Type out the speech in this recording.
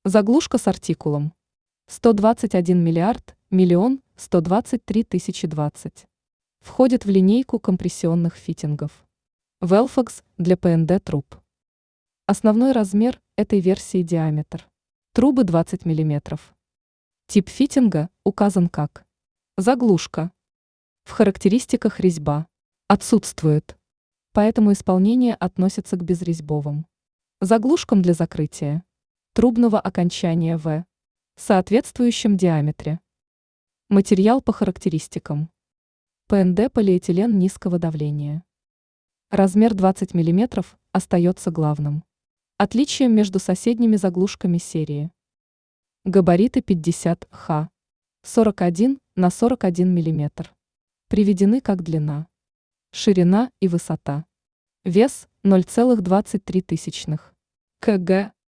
Заглушка с артикулом 121 миллиард миллион 123 тысячи 20. Входит в линейку компрессионных фитингов. Velfox для ПНД труб. Основной размер этой версии диаметр. Трубы 20 мм. Тип фитинга указан как заглушка. В характеристиках резьба отсутствует, поэтому исполнение относится к безрезьбовым заглушкам для закрытия трубного окончания в соответствующем диаметре. Материал по характеристикам. ПНД полиэтилен низкого давления. Размер 20 мм остается главным отличием между соседними заглушками серии. Габариты 50 Х 41 на 41 мм. Приведены как длина, ширина и высота. Вес 0,23 кг.